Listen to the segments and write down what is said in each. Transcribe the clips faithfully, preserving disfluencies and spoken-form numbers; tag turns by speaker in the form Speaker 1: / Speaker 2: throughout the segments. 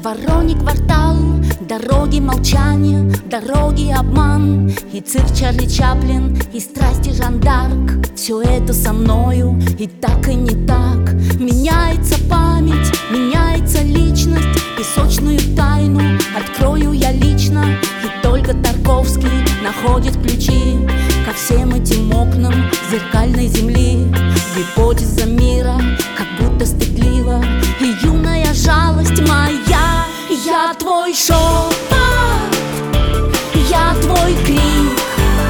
Speaker 1: Вороний квартал, дороги молчания, дороги обман. И цирк Чарли Чаплин, и страсти Жан д'Арк. Все это со мною, и так, и не так. Меняется память, меняется личность. Песочную тайну открою я лично. И только Тарковский находит ключи ко всем этим окнам зеркальной земли. Гипотеза мира, как будто стыдливо, и юная жалость моя. Я твой шепот, я твой крик.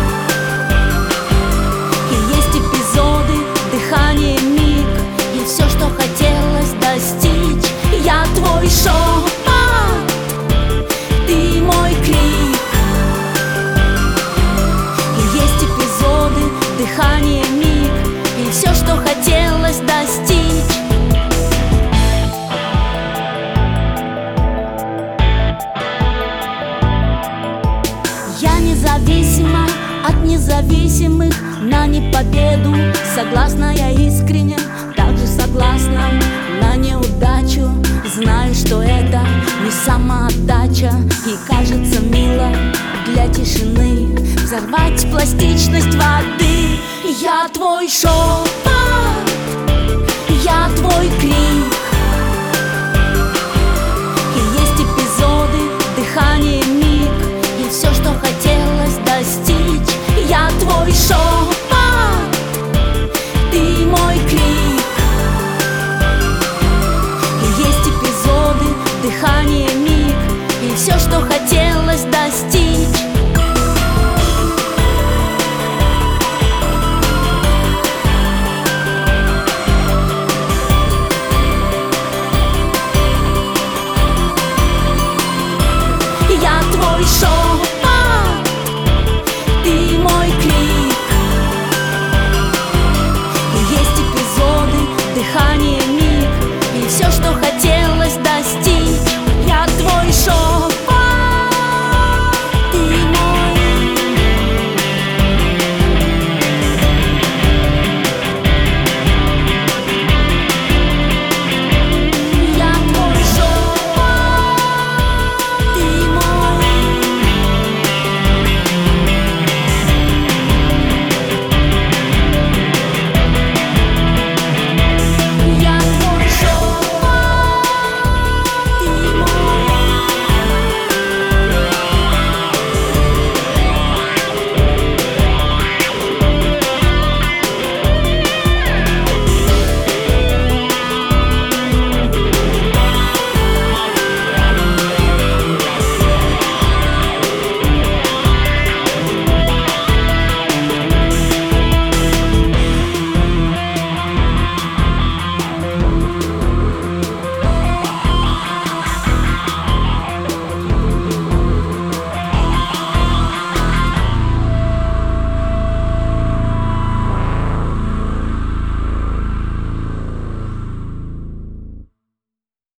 Speaker 1: И есть эпизоды, дыхание, миг, и все, что хотелось достичь. Я твой шепот, ты мой крик. И есть эпизоды, дыхание, миг, и все, что хотелось достичь. Я независима от независимых, на непобеду согласна я искренне, также согласна на неудачу. Знаю, что это не самоотдача, и кажется мило для тишины взорвать пластичность воды. Я твой шепот, я твой крик.